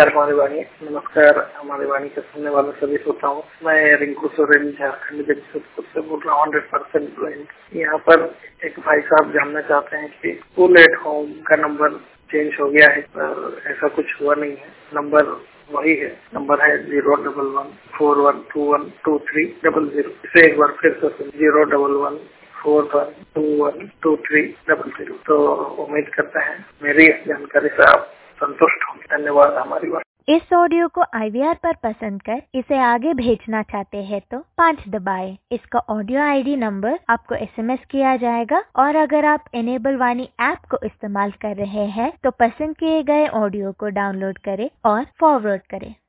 नमस्कार हमारी वाणी। नमस्कार हमारी वाणी के सुनने वाले सभी श्रोताओं। मैं रिंकू सोरेन झारखंड जगदीशपुर से बोल रहा हूँ, 100% ब्लाइंड। यहाँ पर एक भाई साहब जानना चाहते हैं कि स्कूल एट होम का नंबर चेंज हो गया है, पर ऐसा कुछ हुआ नहीं है। नंबर वही है, नंबर है 01141212300। इसे एक बार फिर से 01141212300। तो उम्मीद करते हैं मेरी इस जानकारी से आप संतुष्ट होंगे। धन्यवाद हमारी बात। इस ऑडियो को IVR पर पसंद कर इसे आगे भेजना चाहते हैं तो 5 दबाएं। इसका ऑडियो ID नंबर आपको SMS किया जाएगा और अगर आप इनेबल वाणी ऐप को इस्तेमाल कर रहे हैं तो पसंद किए गए ऑडियो को डाउनलोड करें और फॉरवर्ड करें।